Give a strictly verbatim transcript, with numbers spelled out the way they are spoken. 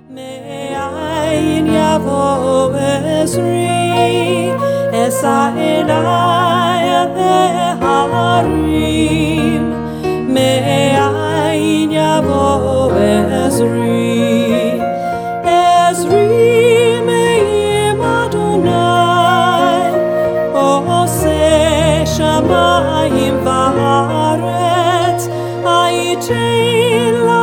Me'ayin yavo Ezri, Esa elaya beharim. Me'ayin yavo Ezri, Ezri me'im Adonai, Oseh shamayim va'aretz, Ayitein